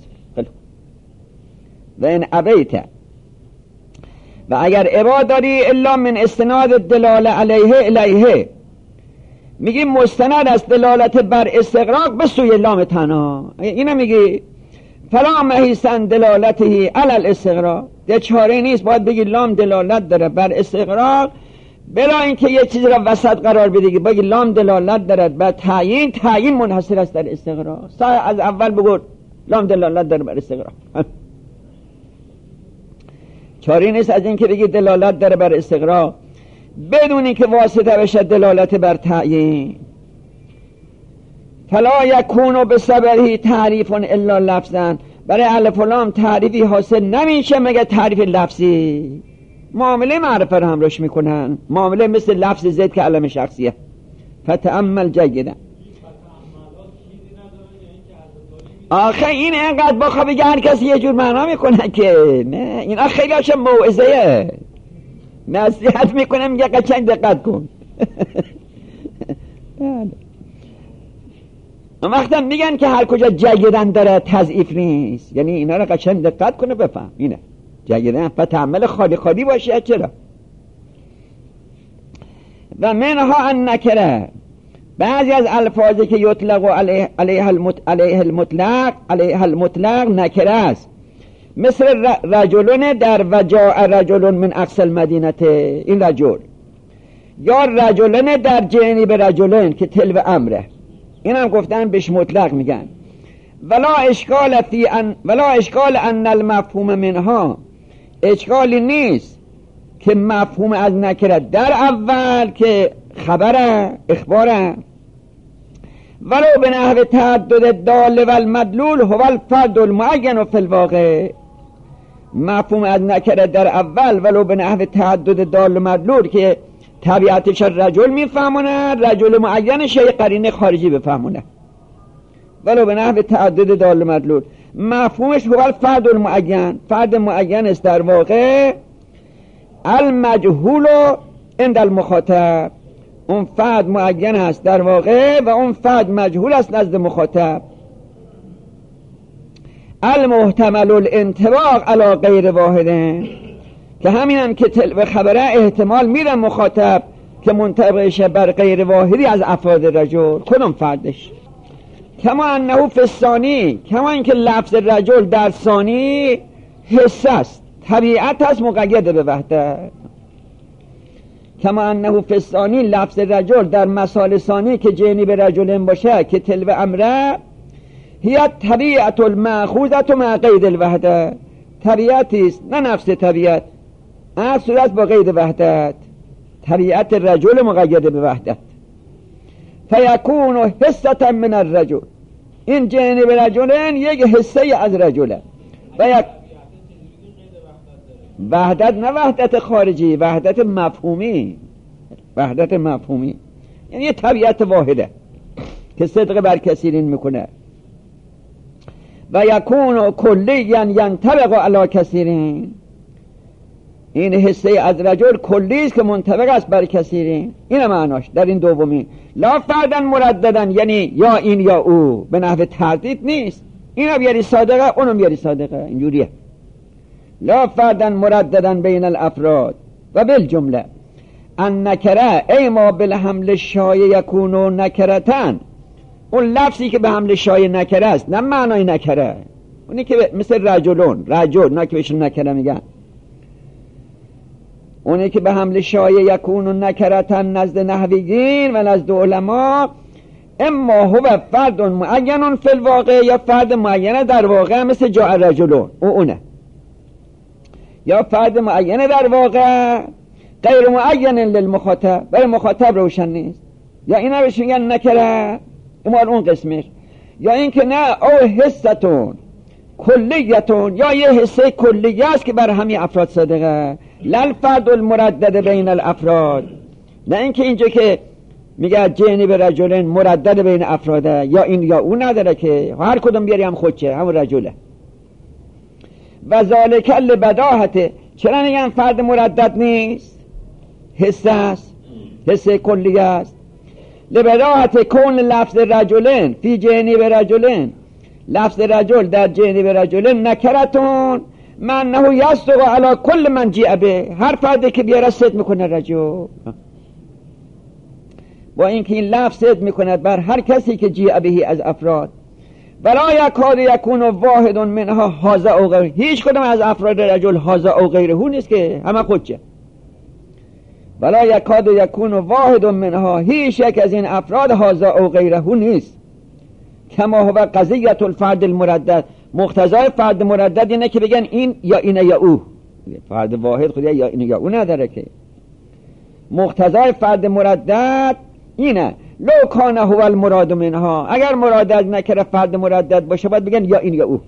و این ابیت، و اگر ابا داری الا من استناد دلاله علیه الیه، میگی مستند است دلالت بر استقراق به سوی لام تنها، اینو میگی فلا محیسن دلالته علی الاستقراق، ده چاره نیست، باید بگی لام دلالت داره بر استقراق بلا اینکه یه چیز را وسط قرار بدی، بگی لام دلالت داره بر تعیین، تعیین منحصر است در استقراق، سا از اول بگو لام دلالت داره بر استقراق. چاری نیست از این که بگی دلالت داره بر استقراق بدون اینکه واسطه بشه دلالت بر تعیین. فلا یکونو به صبری تعریف الا لفظا، برای الف لام تعریفی حاصل نمیشه مگه تعریف لفظی. معامله معرفه رو هم روش میکنن، معامله مثل لفظ زید که علم شخصیه. فتأمل جیدا. آخه این اینقدر بخواه بگه هر کسی یه جور معنا میکنه که نه، اینا خیلی هاشم موعظه نصیحت میکنه، میگه قشنگ دقت کن. وقتا میگن که هر کجا جیدن داره تضعیف نیست، یعنی اینا رو قشنگ دقت کنه بفهم. اینه جیدن فتعمل خالی خالی باشه. چرا؟ و منها ان نکره، بعضی از الفاظی که یطلق علیه علیه المطلق علیه المطلق نکره است، مثل رجلون در وجاء رجلون من اقصى المدینه، این رجل، یا رجلون در جنیب رجلون که تلو امره، این هم گفتن بهش مطلق میگن. ولا اشکال فی ان ولا اشکال ان المفهوم منها، اشکالی نیست که مفهوم از نکره در اول که خبره اخباره ولو به نحو تعدد دال و المدلول هو الفرد المعین فی الواقع. مفهوم از نکره در اول ولو به نحو تعدد دال و مدلول که طبیعتش رجل میفهمونه، رجل معین شیء قرینه خارجی بفهمونه. ولو به نحو تعدد دال و مدلول مفهومش هو الفرد المعین، فرد معین است در واقع، المجهول عند المخاطب، اون فرد معین است در واقع و اون فرد مجهول است نزد مخاطب. المحتمل الانطباق علی غیر واحده، که همین هم که تل خبره احتمال میره مخاطب که منطبقش بر غیر واحدی از افراد رجل. کدوم فردش؟ کما انه فی الثانی، کما اینکه لفظ رجل در ثانی حس است، طبیعت است مقید به وحدت. کما انه فی الثانی، لفظ رجل در مثال ثانی که جنی به رجل باشه که تلو امره، هی طبیعت المأخوذة مع قید الوحدت، طبیعتی است نه نفس طبیعت، هر صورت با قید وحدت، طبیعت رجل مقید به وحدت. فیکون حصة من الرجل، این جنی به رجلن یک حصه از رجله و یک وحدت، نه وحدت خارجی، وحدت مفهومی، وحدت مفهومی یعنی یه طبیعت واحده که صدق بر کثیرین میکنه. و یکون کلیا ینطبق علی کثیرین، این حصه از رجل کلی است که منطبق است بر کثیرین. این معناش در این دومی. لا فردن مرددن، یعنی یا این یا او، به نحو تردید نیست، اینو بیاری صادقه اونو بیاری صادقه، اینجوریه. لا فردن مرددن بین الافراد و بالجمله ان نکره ای ما بالحمل شایع یکونو نکرتن، اون لفظی که به حمل شایع نکره است، نه معنای نکره، اونی که مثل رجلون، رجل، نه که بهشون نکره میگن، اونی که به حمل شایع یکونو نکرتن نزد نحویین و نزد علما، اما هو فرد معین فی الواقع، یا فرد معینه در واقع مثل جاء رجلون، او اونه، یا فرد معینه در واقع غیر معین للمخاطب، برای مخاطب روشن نیست، یا اینا بهش میگن نکره، امال اون قسمش، یا این که نه او حصتون کلیتون، یا یه حصه کلیه است که بر همین افراد صادقه، لل فرد المردد بین الافراد، نه اینکه اینجا که میگه جنی به رجلین مردد بین افراده، یا این یا اون نداره که هر کدوم بیاری هم خودشه، همون رجله. و ذالک لبداهته، چرا میگن فرد مردد نیست؟ حصه است، حصه کلیه است. لبداهته کون لفظ رجلین فی جنی به رجلین، لفظ رجل در جنی به رجلین نکرتون من نهو یصدق علی کل من جیع به، هر فردی که بیاره صدق میکنه رجل، با اینکه این لفظ صدق میکنه بر هر کسی که جیع بهی از افراد. ولا یکاد یکون واحد منها هذا او غیره، هیچ کدوم از افراد رجل هذا او غیره نیست که همه خودشه. ولا یکاد یکون واحد منها، هیچ یک از این افراد هذا او غیره نیست. کما هو قضیت الفرد المردد، مقتضای فرد مردد اینه که بگن این یا اینه یا او، فرد واحد خود یا اینه یا او نداره که. مقتضای فرد مردد اینه، لو کان هو المراد منها، اگر مراد از نکره فرد مردد باشه باید بگن یا این یا او.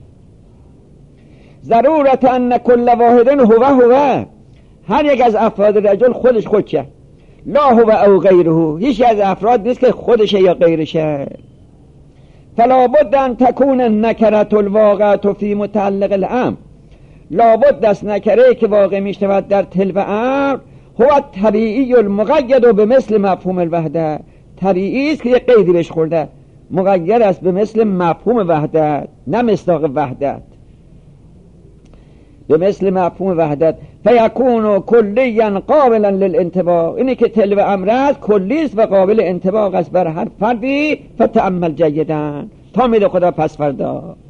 ضرورت ان کل واحد هو هو، هر یک از افراد رجل خودش خودشه، لا هو او غیره، هیچ از افراد نیست که خودشه یا غیرشه. فلا بد ان تکون النکرة الواقعة فی متعلق الامر، لا بد است نکره که واقع میشود در تلو امر، هو طبیعی المقید به مثل مفهوم الوحده، طبیعی است که یک قیدی بهش خورده، مقید است به مثل مفهوم وحدت، نه مصداق وحدت، به مثل مفهوم وحدت. فیکون کلیا قابلا للانطباق، اینی که تلو امر است کلی است و قابل انطباق است بر هر فردی. فتأمل جیدا، تا میده خدا پس فردا.